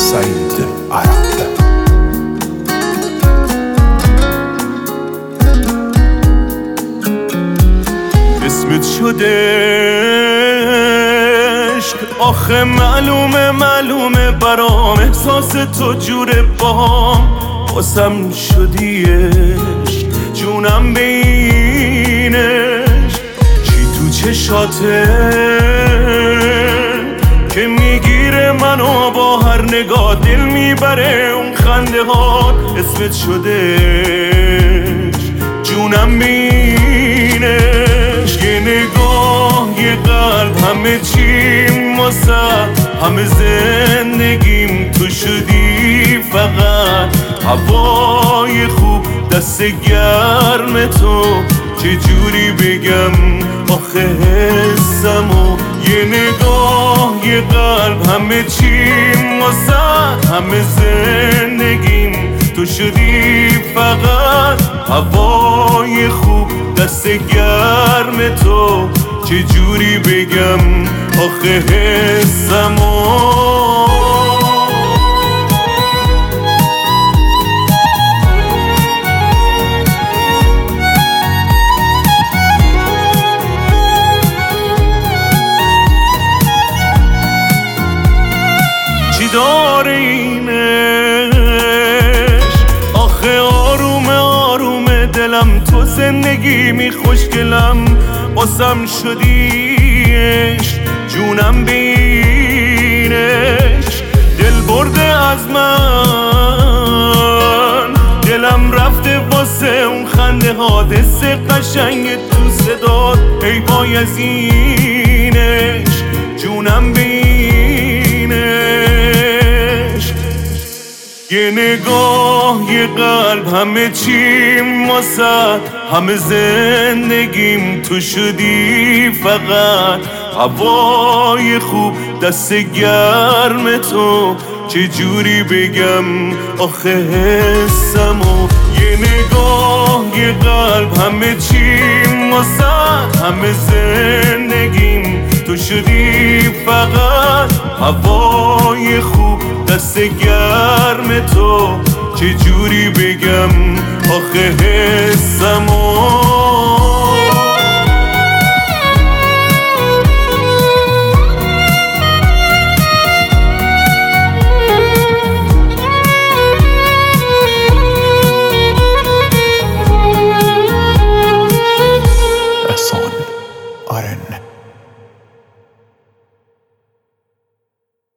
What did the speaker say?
سعید عرب. اسمت شده عشق، آخه معلومه برام احساس تو جوره بام، واسم شدی عشق جونم بینش، چی تو چشاته که میگیره منو با هر نگاه، دل میبره اون خنده ها. اسمت شده عشق جونم بینش، یه نگاه یه قلب همه چیم واسه همه زندگیم تو شدی فقط هوای خوب دست گرم تو، چجوری بگم آخه حسمو، یه نگاه یه قلب همه چیم واسه همه زندگیم تو شدی فقط هوای خوب دست گرم تو، چجوری بگم آخه حسمو. چی داره اینش آخه، آرومه دلم، تو زندگی می خوشگلم، باسم شدیش جونم بینش، دل برده از من، دلم رفته واسه اون خنده ها، دست قشنگ تو صدات، ای بایزینش جونم بینش، یه نگاه یه قلب همه چیم واسه همه زندگیم تو شدی فقط هوای خوب دست گرم تو، چجوری بگم آخه حسمو، یه نگاه یه قلب همه چیم واسه همه زندگیم تو شدی فقط هوای خوب دست گرم تو، چجوری بگم آخه حسمو.